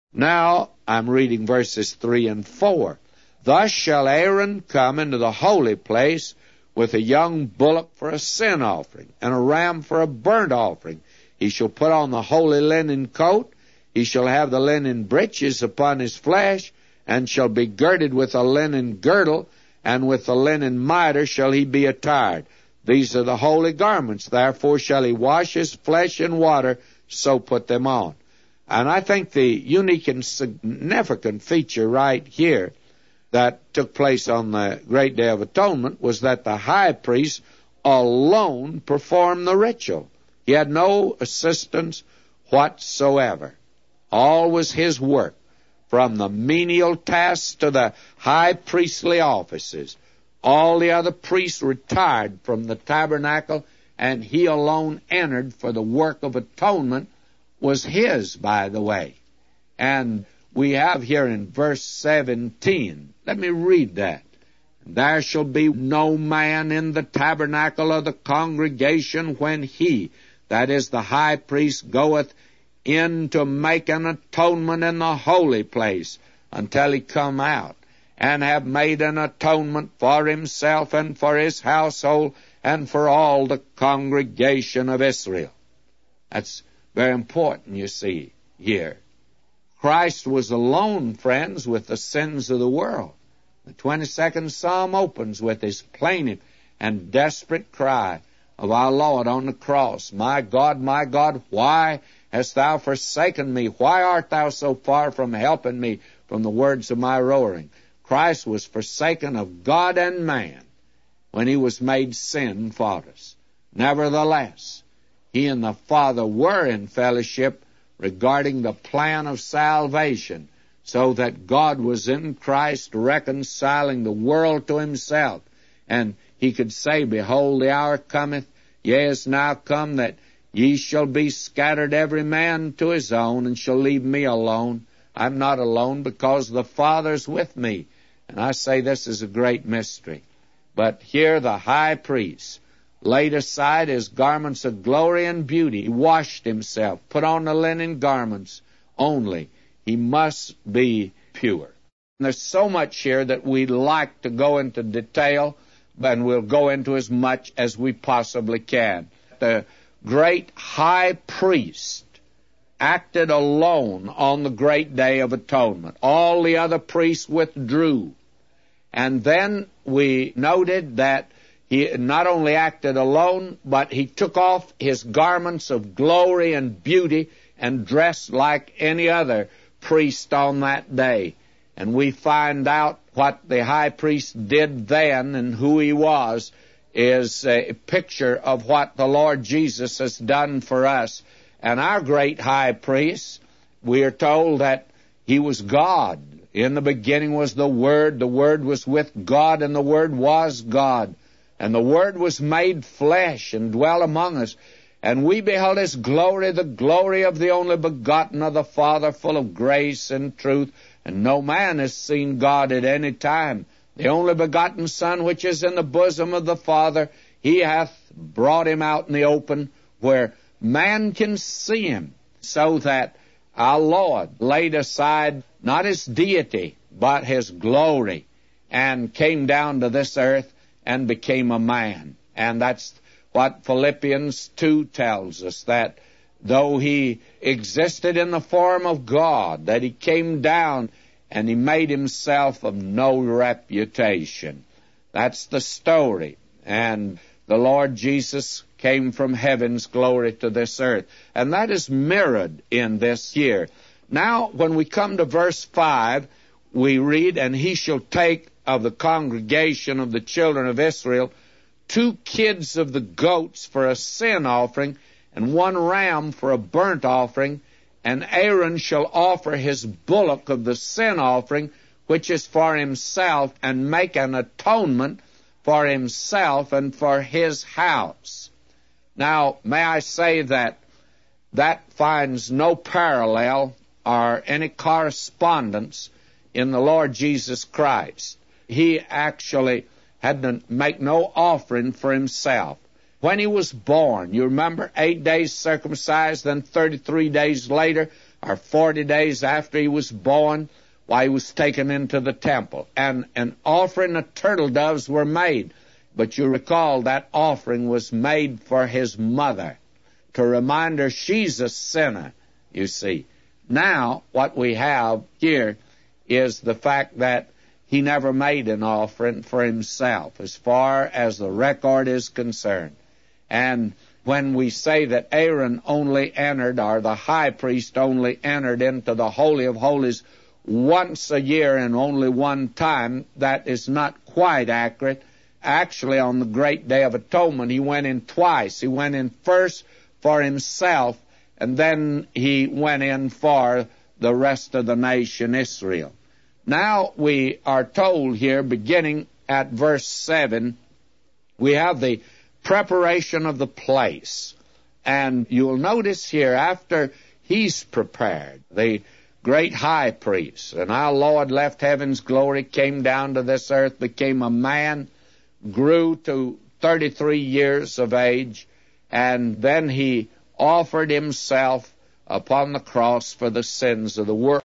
Now, I'm reading verses 3 and 4. Thus shall Aaron come into the holy place with a young bullock for a sin offering, and a ram for a burnt offering. He shall put on the holy linen coat, he shall have the linen breeches upon his flesh, and shall be girded with a linen girdle, and with the linen mitre shall he be attired. These are the holy garments, therefore shall he wash his flesh in water, so put them on. And I think the unique and significant feature right here that took place on the Great Day of Atonement was that the high priest alone performed the ritual. He had no assistance whatsoever. All was his work, from the menial tasks to the high priestly offices. All the other priests retired from the tabernacle, and he alone entered, for the work of atonement was his, by the way. And we have here in verse 17, let me read that. There shall be no man in the tabernacle of the congregation when he, that is the high priest, goeth in to make an atonement in the holy place, until he come out, and have made an atonement for himself and for his household and for all the congregation of Israel. That's very important, you see, here. Christ was alone, friends, with the sins of the world. The 22nd Psalm opens with his plaintive and desperate cry of our Lord on the cross. My God, why hast thou forsaken me? Why art thou so far from helping me? From the words of my roaring. Christ was forsaken of God and man when he was made sin for us. Nevertheless, he and the Father were in fellowship regarding the plan of salvation, so that God was in Christ reconciling the world to himself. And he could say, Behold, the hour cometh, yea, is now come, that ye shall be scattered every man to his own, and shall leave me alone. I'm not alone, because the Father's with me. And I say this is a great mystery. But here the high priest laid aside his garments of glory and beauty. He washed himself, put on the linen garments only. He must be pure. And there's so much here that we'd like to go into detail, and we'll go into as much as we possibly can. The great high priest acted alone on the great Day of Atonement. All the other priests withdrew. And then we noted that he not only acted alone, but he took off his garments of glory and beauty and dressed like any other priest on that day. And we find out what the high priest did then and who he was is a picture of what the Lord Jesus has done for us. And our great high priest, we are told that he was God. In the beginning was the Word was with God, and the Word was God. And the Word was made flesh and dwelt among us. And we beheld his glory, the glory of the only begotten of the Father, full of grace and truth. And no man has seen God at any time. The only begotten Son, which is in the bosom of the Father, he hath brought him out in the open, where man can see him, so that our Lord laid aside not his deity, but his glory, and came down to this earth and became a man. And that's what Philippians 2 tells us, that though he existed in the form of God, that he came down and he made himself of no reputation. That's the story. And the Lord Jesus came from heaven's glory to this earth. And that is mirrored in this here. Now, when we come to verse 5, we read, And he shall take of the congregation of the children of Israel 2 kids of the goats for a sin offering, and 1 ram for a burnt offering. And Aaron shall offer his bullock of the sin offering, which is for himself, and make an atonement for himself and for his house. Now, may I say that finds no parallel or any correspondence in the Lord Jesus Christ. He actually had to make no offering for himself. When he was born, you remember, 8 days circumcised, then 33 days later, or 40 days after he was born, why, he was taken into the temple, and an offering of turtle doves were made. But you recall that offering was made for his mother, to remind her she's a sinner, you see. Now, what we have here is the fact that he never made an offering for himself, as far as the record is concerned. And when we say that Aaron only entered, or the high priest only entered into the Holy of Holies once a year and only one time, that is not quite accurate. Actually, on the Great Day of Atonement, he went in twice. He went in first for himself, and then he went in for the rest of the nation Israel. Now we are told here, beginning at verse 7, we have the preparation of the place. And you'll notice here, after he's prepared, the great high priest, and our Lord left heaven's glory, came down to this earth, became a man, grew to 33 years of age, and then he offered himself upon the cross for the sins of the world.